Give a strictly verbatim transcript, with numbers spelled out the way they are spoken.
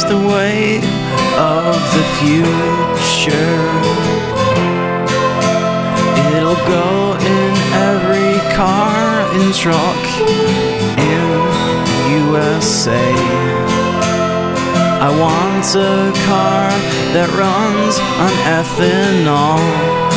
catch the wave of the future. It'll go in every car and truck in U S A. I want a car that runs on ethanol.